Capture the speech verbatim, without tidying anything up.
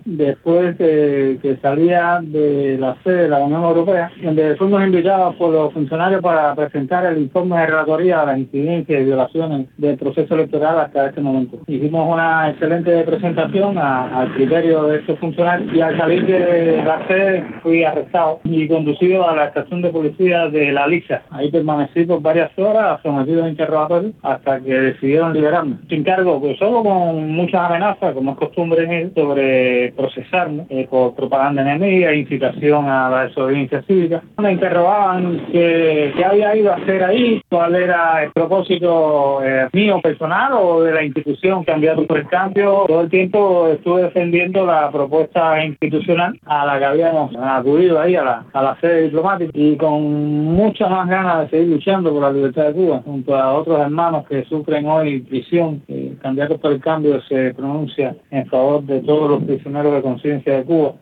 después de que salía de la sede de la Unión Europea, donde fuimos invitados por los funcionarios para presentar el informe de relatoría a las incidencias y violaciones del proceso electoral hasta este momento. Hicimos una excelente presentación a, al criterio de estos funcionarios y al salir de la sede fui arrestado y conducido a la estación de policía de La Lisa. Ahí permanecí por varias horas sometido a interrogatorio hasta que decidieron liberarme. Sin cargo, pues solo con muchas amenazas, como es costumbre en él, sobre procesarme eh, por propaganda enemiga, incitación a la desobediencia cívica. Me interrogaban qué, qué había ido a hacer ahí, cuál era el propósito eh, mío personal o de la institución Candidatos por el Cambio. Todo el tiempo estuve defendiendo la propuesta institucional a la que habíamos acudido ahí a la, a la sede diplomática y con muchas más ganas de seguir luchando por la libertad de Cuba, junto a otros hermanos que sufren hoy prisión. Eh, Candidatos por el Cambio se pronuncia en favor de todos los prisioneros de conciencia de Cuba.